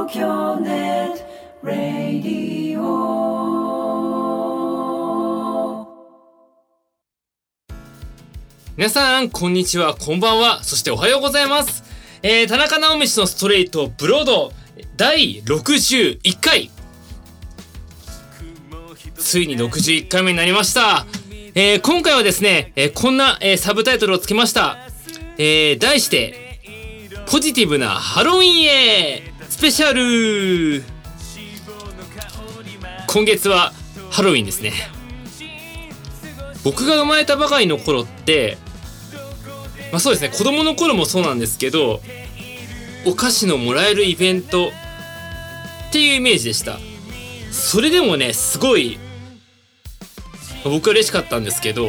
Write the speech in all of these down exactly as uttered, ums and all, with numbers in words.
東京ネットラディオ。 皆さんこんにちは、こんばんは、そしておはようございます。えー、田中直道のストレートブロードだいろくじゅういっかい、ついにろくじゅういっかいめになりました。えー、今回はですね、えー、こんな、えー、サブタイトルをつけました。えー、題してポジティブなハロウィンへスペシャル。今月はハロウィンですね。僕が生まれたばかりの頃って、まあそうですね、子供の頃もそうなんですけど、お菓子のもらえるイベントっていうイメージでした。それでもね、すごい僕は嬉しかったんですけど、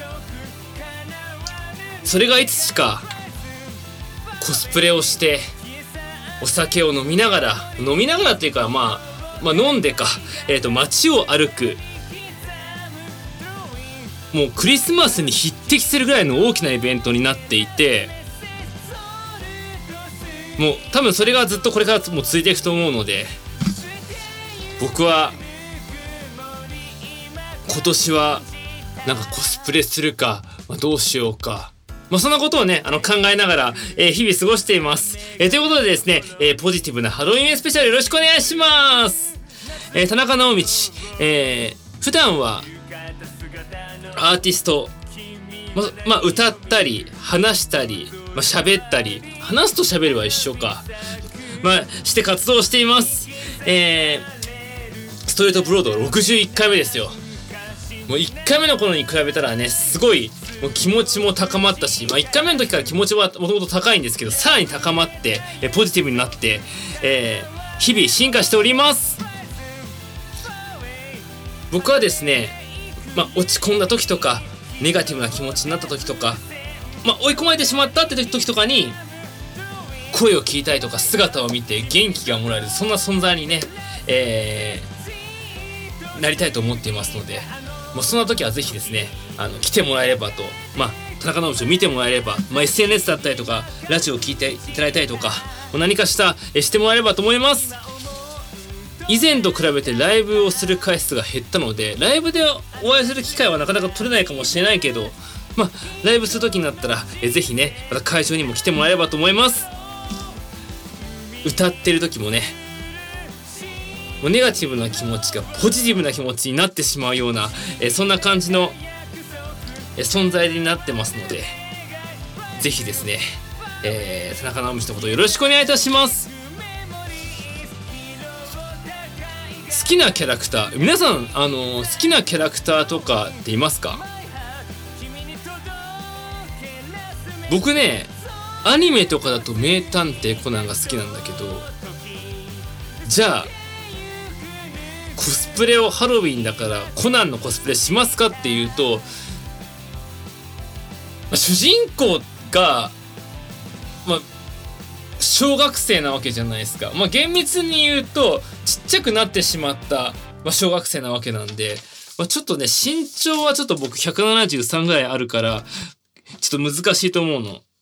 それがいつしかコスプレをしてお酒を飲みながら飲みながらっていうか、まあまあ飲んでか、えーと街を歩く、もうクリスマスに匹敵するぐらいの大きなイベントになっていて、もう多分それがずっとこれからも続いていくと思うので、僕は今年はなんかコスプレするか、まあ、どうしようか、まあそんなことをね、あの考えながら、えー、日々過ごしています。えー、ということでですね、えー、ポジティブなハロウィンスペシャルよろしくお願いします。えー、田中直道、えー、普段はアーティスト、ま、まあ歌ったり話したり、まあ、喋ったり、話すと喋るは一緒か、まあして活動しています。えー、ストレートブロードろくじゅういっかいめですよ。もういっかいめの頃に比べたらね、すごいもう気持ちも高まったし、まあいっかいめの時から気持ちはもともと高いんですけど、さらに高まってえポジティブになって、えー、日々進化しております。僕はですね、まあ落ち込んだ時とかネガティブな気持ちになった時とか、まあ追い込まれてしまったって時とかに声を聞いたりとか、姿を見て元気がもらえる、そんな存在にね、えー、なりたいと思っていますので、もうそんな時はぜひですね、あの来てもらえればと、まあ田中直道を見てもらえれば、まあ、エスエヌエス だったりとかラジオを聞いていただいたりとか、何かしたえしてもらえればと思います。以前と比べてライブをする回数が減ったので、ライブでお会いする機会はなかなか取れないかもしれないけど、まあライブする時になったらえぜひね、また会場にも来てもらえればと思います。歌ってる時もね、もうネガティブな気持ちがポジティブな気持ちになってしまうような、えそんな感じのえ存在になってますので、ぜひですね、えー、田中直道のことをよろしくお願いいたします。好きなキャラクター、皆さん、あのー、好きなキャラクターとかっていますか？僕ね、アニメとかだと名探偵コナンが好きなんだけど、じゃあコスプレをハロウィンだからコナンのコスプレしますかっていうと、まあ、主人公が、まあ、小学生なわけじゃないですか。まあ厳密に言うとちっちゃくなってしまった、まあ、小学生なわけなんで、まあ、ちょっとね、身長はちょっと僕ひゃくななじゅうさんぐらいあるからちょっと難しいと思うの。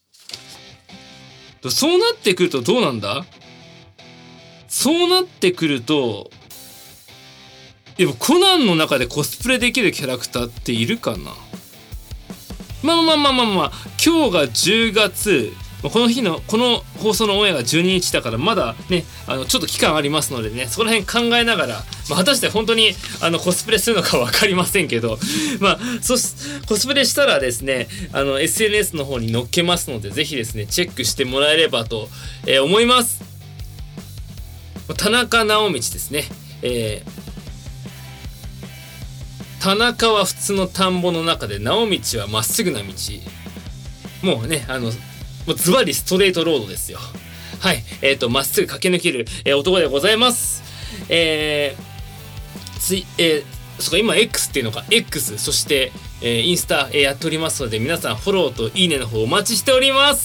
そうなってくるとどうなんだ？そうなってくると、でもコナンの中でコスプレできるキャラクターっているかな？まあまあまあまあまあ、今日がじゅうがつ、この日のこの放送のオンエアがじゅうににちだから、まだね、あのちょっと期間ありますのでね、そこら辺考えながら、まあ、果たして本当にあのコスプレするのか分かりませんけど、まあそコスプレしたらですね、あの エスエヌエス の方に載っけますので、ぜひですねチェックしてもらえればと、えー、思います。田中直道ですね。えー田中は普通の田んぼの中で、直道はまっすぐな道。もうね、あのもうズバリストレートロードですよ。はい、えっとまっすぐ駆け抜ける、えー、男でございます。えー、つい、えー、そっか、今 X っていうのか X、そして、えー、インスタ、えー、やっておりますので、皆さんフォローといいねの方お待ちしております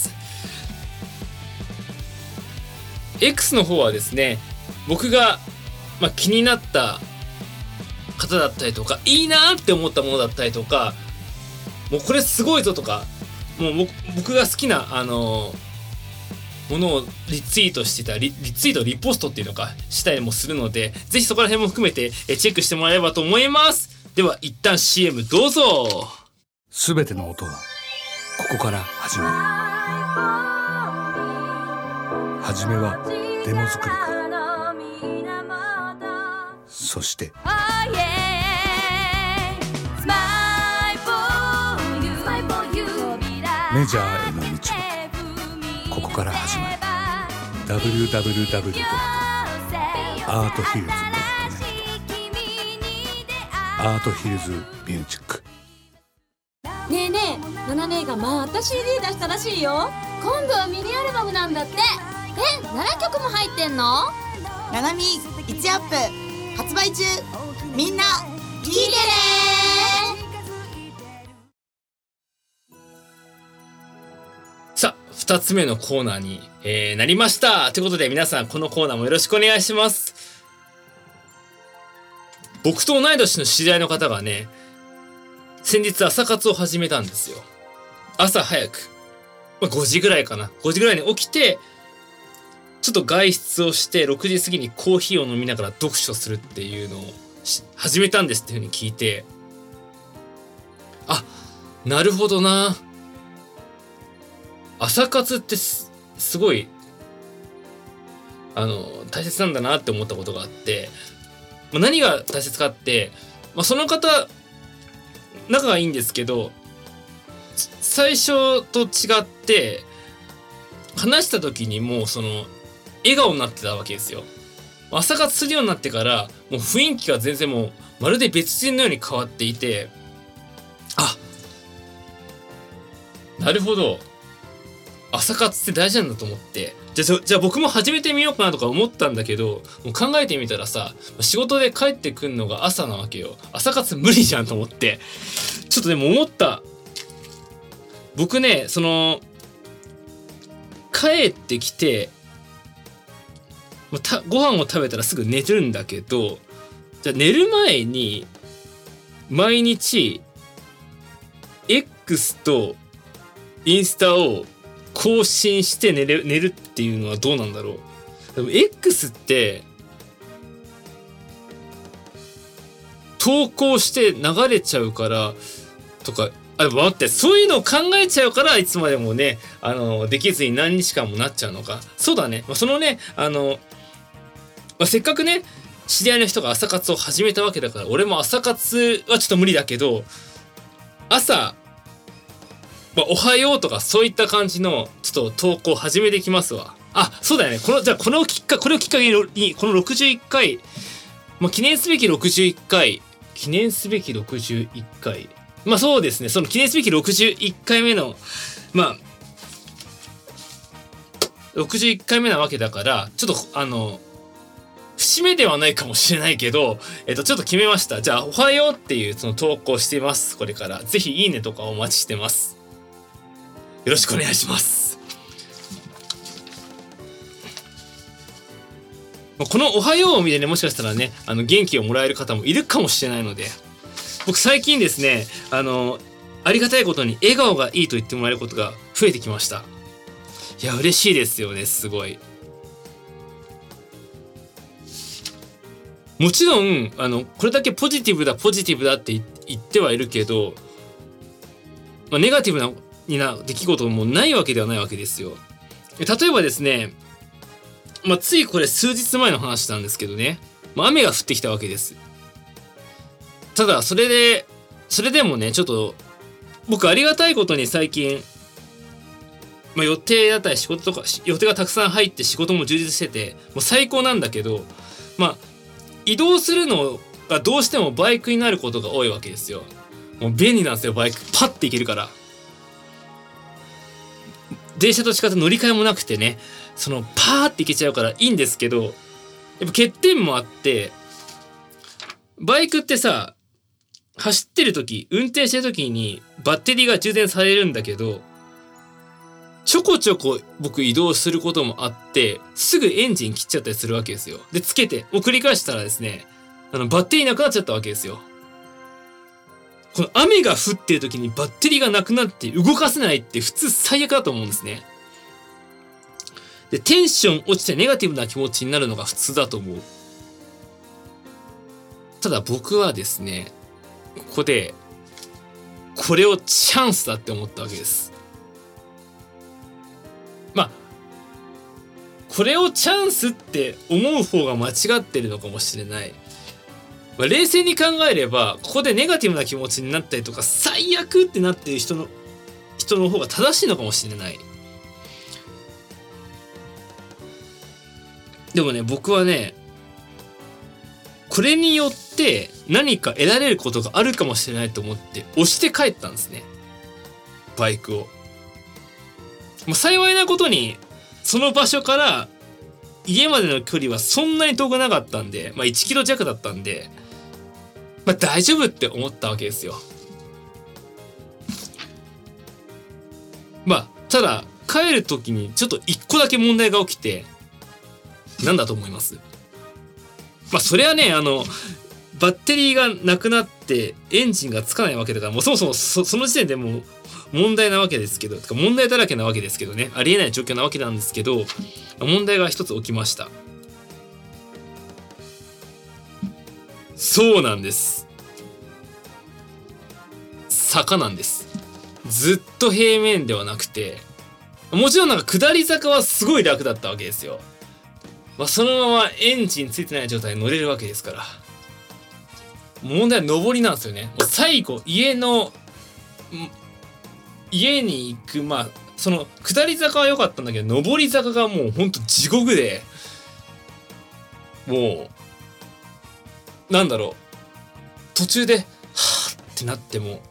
。X の方はですね、僕が、まあ、気になった方だったりとか、いいなって思ったものだったりとか、もうこれすごいぞとか、もう僕が好きなあのものをリツイートしてたリ、リツイートリポストっていうのかしたりもするので、ぜひそこら辺も含めてチェックしてもらえればと思います。では一旦 シーエム どうぞ。 すべての音はここから始まる。はじめはデモ作りから、そしてメジャーへの道はここから始まる。 ダブリューダブリューダブリュー ドット アートヒルズ ドット ネット アートヒルズミュージック。 ねえねえ、ナナ姉がまた シーディー 出したらしいよ。今度はミニアルバムなんだって。え、ななきょくも入ってんの？ ナナミいちアップ発売中。みんな聞いてね。 さあふたつめのコーナーに、えー、なりました。ということで皆さんこのコーナーもよろしくお願いします。僕と同い年の知り合いの方がね、先日朝活を始めたんですよ。朝早く、まあ、ごじぐらいかな、ごじぐらいに起きてちょっと外出をしてろくじ過ぎにコーヒーを飲みながら読書するっていうのを始めたんですっていう風に聞いて、あ、なるほどな、朝活って す, すごいあの大切なんだなって思ったことがあって、まあ、何が大切かって、まあ、その方仲がいいんですけど、最初と違って話した時にもうその笑顔になってたわけですよ。朝活するようになってからもう雰囲気が全然もうまるで別人のように変わっていて、あ、なるほど、朝活って大事なんだと思って、じゃあ、じゃあ僕も始めてみようかなとか思ったんだけど、もう考えてみたらさ、仕事で帰ってくんのが朝なわけよ。朝活無理じゃんと思って、ちょっとでも思った。僕ね、その帰ってきてたご飯を食べたらすぐ寝てるんだけど、じゃあ寝る前に毎日 X とインスタを更新して寝る、寝るっていうのはどうなんだろう。でも X って投稿して流れちゃうからとか、あ、待って、そういうのを考えちゃうからいつまでもね、あのできずに何日間もなっちゃうのか。そうだね、まあ、そのね、あの、まあ、せっかくね知り合いの人が朝活を始めたわけだから、俺も朝活はちょっと無理だけど、朝、まあ、おはようとかそういった感じのちょっと投稿始めてきますわ。あ、そうだよね、このじゃあこのきっかこれをきっかけにこのろくじゅういっかい、まあ、記念すべきろくじゅういっかい記念すべきろくじゅういっかい、まあそうですね、その記念すべきろくじゅういっかいめのまあろくじゅういっかいめなわけだから、ちょっとあの節目ではないかもしれないけど、えっとちょっと決めました。じゃあおはようっていうその投稿しています。これからぜひいいねとかお待ちしてます。よろしくお願いします。このおはようを見てね、もしかしたらね、あの元気をもらえる方もいるかもしれないので、僕最近ですね、あのありがたいことに笑顔がいいと言ってもらえることが増えてきました。いや嬉しいですよね、すごい。もちろんあのこれだけポジティブだポジティブだって言ってはいるけど、まあ、ネガティブなな出来事もないわけではないわけですよ。例えばですね、まあ、ついこれ数日前の話なんですけどね、まあ、雨が降ってきたわけです。ただそれでそれでもね、ちょっと僕ありがたいことに最近、まあ、予定だったり仕事とか予定がたくさん入って仕事も充実しててもう最高なんだけど、まあ移動するのがどうしてもバイクになることが多いわけですよ。もう便利なんですよ、バイクパッて行けるから。電車と違って乗り換えもなくてね、そのパーって行けちゃうからいいんですけど、やっぱ欠点もあって、バイクってさ、走ってる時、運転してる時にバッテリーが充電されるんだけど、ちょこちょこ僕移動することもあって、すぐエンジン切っちゃったりするわけですよ。でつけてを繰り返したらですね、あのバッテリーなくなっちゃったわけですよ。この雨が降ってる時にバッテリーがなくなって動かせないって普通最悪だと思うんですね。 でテンション落ちてネガティブな気持ちになるのが普通だと思う。ただ僕はですね、ここでこれをチャンスだって思ったわけです。まあこれをチャンスって思う方が間違ってるのかもしれない。まあ、冷静に考えればここでネガティブな気持ちになったりとか最悪ってなってる人の人の方が正しいのかもしれない。でもね、僕はね、これによって何か得られることがあるかもしれないと思って押して帰ったんですね、バイクを。もう幸いなことにその場所から家までの距離はそんなに遠くなかったんで、まあいちキロ弱だったんで、まあ大丈夫って思ったわけですよ。まあただ帰る時にちょっと一個だけ問題が起きて、なんだと思います？まあそれはね、あのバッテリーがなくなってエンジンがつかないわけだから、もうそもそも そ, その時点でもう問題なわけですけど、てか問題だらけなわけですけどね、ありえない状況なわけなんですけど、問題が一つ起きました。そうなんです。坂なんです。ずっと平面ではなくて、もちろんなんか下り坂はすごい楽だったわけですよ。まあ、そのままエンジンついてない状態で乗れるわけですから。問題は上りなんですよね。もう最後家の家に行く、まあその下り坂は良かったんだけど、上り坂がもうほんと地獄で、もうなんだろう、途中ではぁってなっても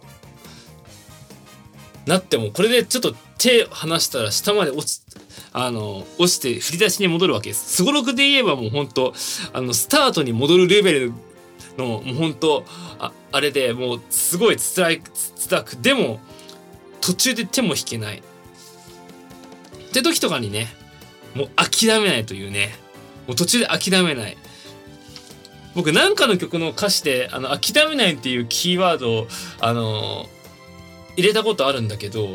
なってもこれでちょっと手離したら下まで落ちあの落ちて振り出しに戻るわけです。すごろくで言えばもうほんとあのスタートに戻るレベルのもうほんと あ, あれでもうすごいつらいつらく、でも途中で手も引けないって時とかにね、もう諦めないというね、もう途中で諦めない。僕なんかの曲の歌詞であの諦めないっていうキーワードをあの入れたことあるんだけど、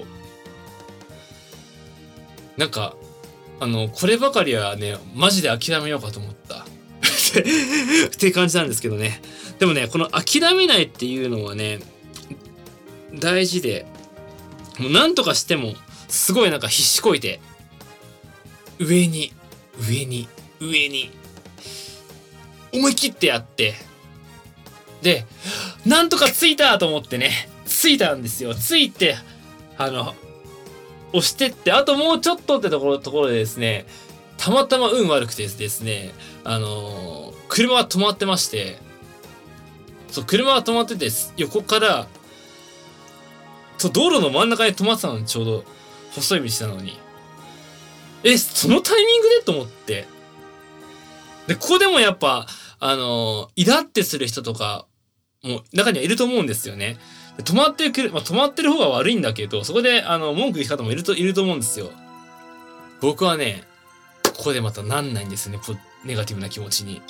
なんかあのこればかりはねマジで諦めようかと思ったっていう感じなんですけどね。でもね、この諦めないっていうのはね大事で、もうなんとかしてもすごいなんか必死こいて上に上に上に思い切ってやって、でなんとか着いたと思ってね、着いたんですよ。着いてあの押してって、あともうちょっとってところところでですね、たまたま運悪くてですね、あのー、車が止まってまして、そう車が止まってて、横からそう道路の真ん中に止まってたのに、ちょうど細い道なのに、えそのタイミングでと思って、でここでもやっぱあのー、イラってする人とかも中にはいると思うんですよね。止まってる、まあ、止まってる方が悪いんだけど、そこであの文句言う方もいるといると思うんですよ。僕はね、ここでまたなんないんですね、ネガティブな気持ちに。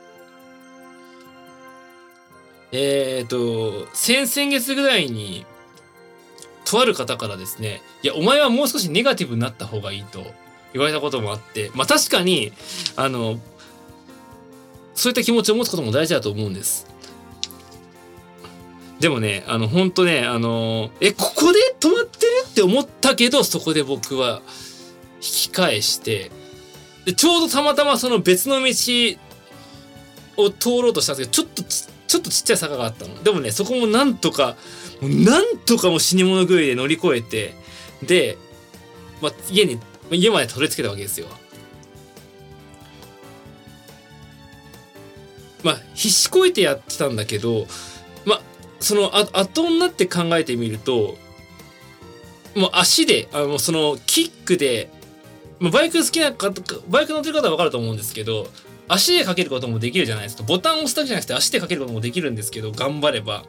えーと先々月ぐらいにとある方からですね、いやお前はもう少しネガティブになった方がいいと言われたこともあって、まあ確かにあのそういった気持ちを持つことも大事だと思うんです。でもね、あの本当ね、あのえここで止まってるって思ったけど、そこで僕は引き返して、でちょうどたまたまその別の道を通ろうとしたんですけど、ちょっとちちょっとちっちゃい坂があったの。でもね、そこもなんとかもうなんとかもう死に物狂いで乗り越えて、で、まあ、家に家までたどり着けたわけですよ。まあ必死こいてやってたんだけど、まあそのあ後になって考えてみると、もう足であのそのキックで、まあ、バイク好きな方、バイク乗ってる方は分かると思うんですけど、足でかけることもできるじゃないですか。ボタンを押すだけじゃなくて足でかけることもできるんですけど、頑張れば。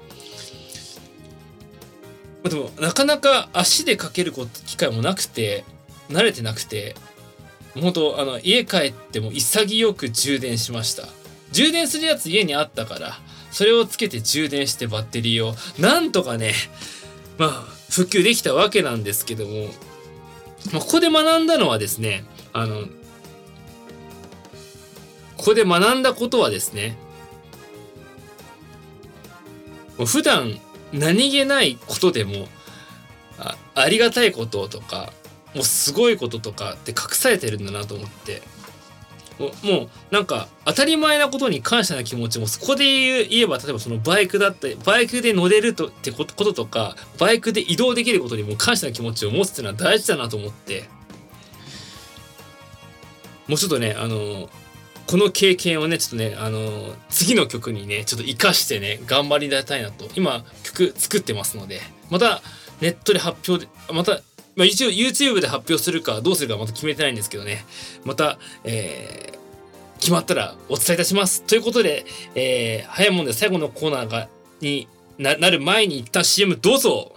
でもなかなか足でかける機会もなくて、慣れてなくて、本当あの家帰っても潔く充電しました。充電するやつ家にあったから、それをつけて充電してバッテリーをなんとかね、まあ復旧できたわけなんですけども、まあ、ここで学んだのはですね、 あのここで学んだことはですね、もう普段何気ないことでも あ, ありがたいこととかもうすごいこととかって隠されてるんだなと思って、もう、もうなんか当たり前なことに感謝な気持ちもそこで言う言えば、例えばそのバイクだったりバイクで乗れるとってこととかバイクで移動できることにも感謝な気持ちを持つっていうのは大事だなと思って、もうちょっとねあのこの経験をねちょっとねあの次の曲にねちょっと活かしてね頑張りたいなと、今曲作ってますので、またネットで発表でまた、まあ、一応 YouTube で発表するかどうするかまた決めてないんですけどね、また、えー、決まったらお伝えいたします。ということで、えー、早いもんで最後のコーナーがに な, なる前に一旦 シーエム どうぞ。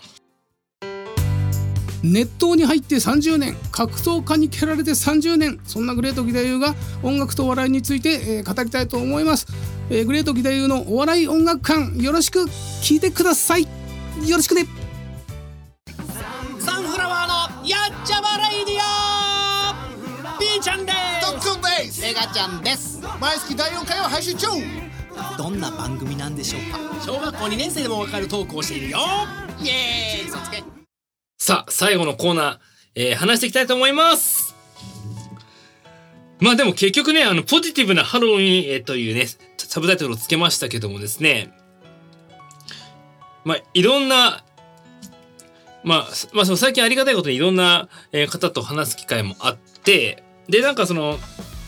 熱湯に入ってさんじゅうねん、格闘家に蹴られてさんじゅうねん、そんなグレート義太夫が音楽と笑いについて、えー、語りたいと思います、えー、グレート義太夫のお笑い音楽館、よろしく聞いてください。よろしくね。 サンフラワーのやっちゃまレイディオ、ピーちゃんです。 トックンです。 エガちゃんです。 毎月だいよんかいを配信中。 どんな番組なんでしょうか。小学校にねん生でもわかるトークをしているよ。イエーイ、そつけ。 さあ最後のコーナー、えー、話していきたいと思います。まあでも結局ねあのポジティブなハロウィン、えー、というねサブタイトルをつけましたけどもですね、まあいろんなまあ、まあ、その最近ありがたいことにいろんな方と話す機会もあって、でなんかその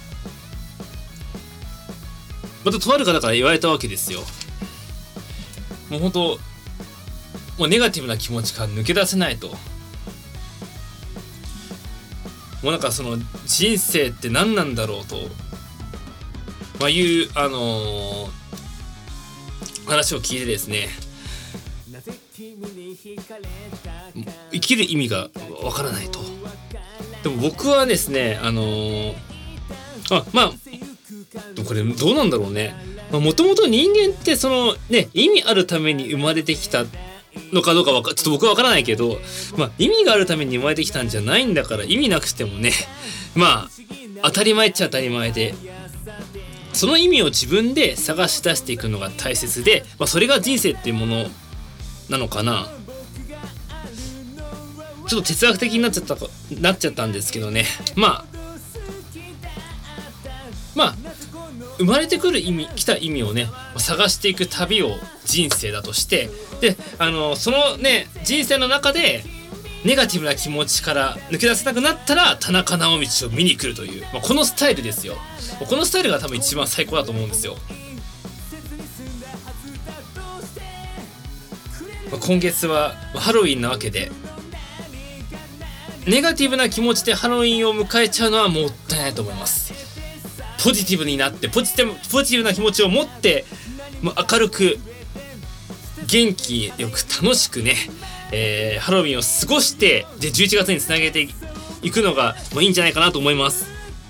またとある方から言われたわけですよ。もう本当もうネガティブな気持ちから抜け出せないと、もうなんかその人生って何なんだろうと、まあ、いうあのー、話を聞いてですね、生きる意味がわからないと。でも僕はですねあのー、あまあでもこれどうなんだろうね、もともと人間ってそのね意味あるために生まれてきたのかどうかわかちょっと僕はわからないけど、まあ意味があるために生まれてきたんじゃないんだから、意味なくてもねまあ当たり前っちゃ当たり前で、その意味を自分で探し出していくのが大切で、まあ、それが人生っていうものなのかな。ちょっと哲学的になっちゃったなっちゃったんですけどね、まあまあ生まれてくる意味来た意味をね探していく旅を人生だとして、であのそのね人生の中でネガティブな気持ちから抜け出せなくなったら田中直道を見に来るという、まあ、このスタイルですよ。このスタイルが多分一番最高だと思うんですよ。まあ、今月はハロウィンなわけで、ネガティブな気持ちでハロウィンを迎えちゃうのはもったいないと思います。ポジティブになってポジティブ、ポジティブな気持ちを持って明るく元気よく楽しくね、えー、ハロウィンを過ごしてでじゅういちがつにつなげていくのが、まあ、いいんじゃないかなと思います。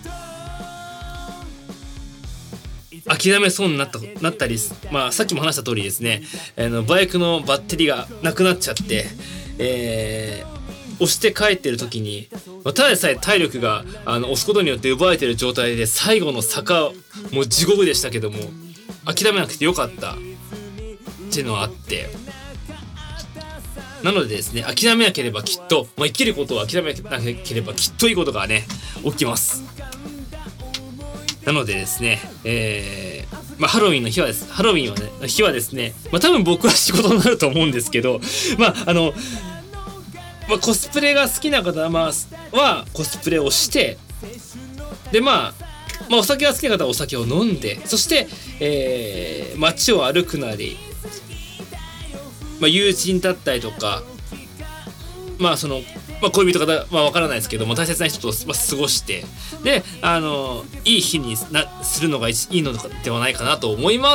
諦めそうになった、なったり、まあ、さっきも話した通りですね、あのバイクのバッテリーがなくなっちゃって、えー押して帰ってる時にただでさえ体力があの押すことによって奪われてる状態で最後の坂もう地獄でしたけども諦めなくてよかったっていうのはあって、なのでですね諦めなければきっと、まあ、生きることを諦めなければきっといいことがね起きます。なのでですね、えーまあ、ハロウィンの日はですハロウィンはね日はですね、まあ、多分僕は仕事になると思うんですけど、まああのまあ、コスプレが好きな方は、まあ、はコスプレをしてで、まあ、まあお酒が好きな方はお酒を飲んで、そして、えー、街を歩くなり、まあ、友人だったりとか、まあそのまあ、恋人方はわからないですけども大切な人と過ごしてであのいい日になするのがいいのではないかなと思います。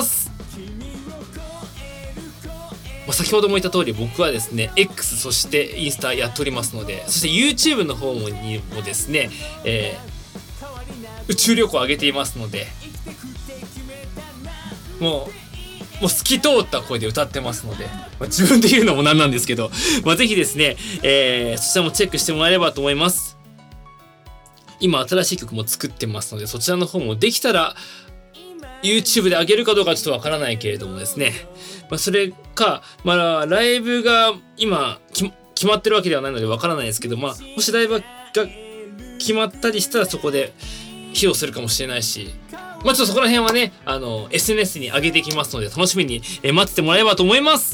先ほども言った通り僕はですね X そしてインスタやっておりますので、そして YouTube の方にもですね、えー、宇宙旅行を上げていますので、もうもう透き通った声で歌ってますので、まあ、自分で言うのもなんなんですけど、まあ、ぜひですね、えー、そちらもチェックしてもらえればと思います。 今新しい曲も作ってますので、そちらの方もできたら YouTube で上げるかどうかちょっとわからないけれどもですね、まあ、それか、まあ、ライブが今決まってるわけではないのでわからないですけど、まあ、もしライブが決まったりしたらそこで披露するかもしれないし、まあ、ちょっとそこら辺はね、あの エスエヌエス に上げていきますので楽しみに待っててもらえればと思います。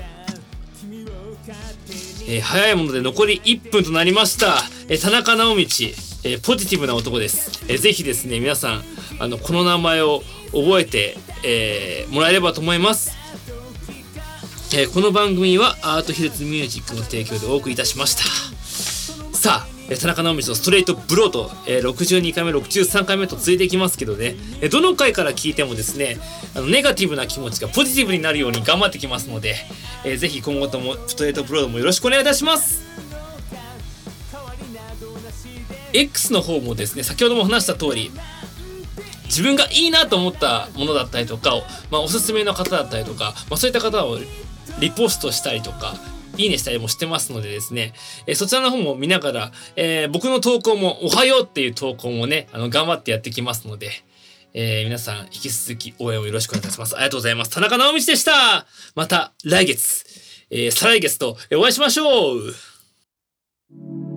えー、早いもので残りいっぷんとなりました。えー、田中直道、えー、ポジティブな男です。えー、ぜひですね皆さんあのこの名前を覚えて、えー、もらえればと思います。えー、この番組はアートヒルズミュージックの提供でお送りいたしました。さあ、えー、田中直道のストレートブロート、えー、ろくじゅうにかいめろくじゅうさんかいめと続いていきますけどね、えー、どの回から聞いてもですねあのネガティブな気持ちがポジティブになるように頑張ってきますので、えー、ぜひ今後ともストレートブロードもよろしくお願いいたします。 X の方もですね先ほども話した通り自分がいいなと思ったものだったりとか、まあ、おすすめの方だったりとか、まあ、そういった方をリポストしたりとかいいねしたりもしてますのでですね、えー、そちらの方も見ながら、えー、僕の投稿もおはようっていう投稿もねあの頑張ってやってきますので、えー、皆さん引き続き応援をよろしくお願いいたします。ありがとうございます。田中直道でした。また来月、えー、再来月とお会いしましょう。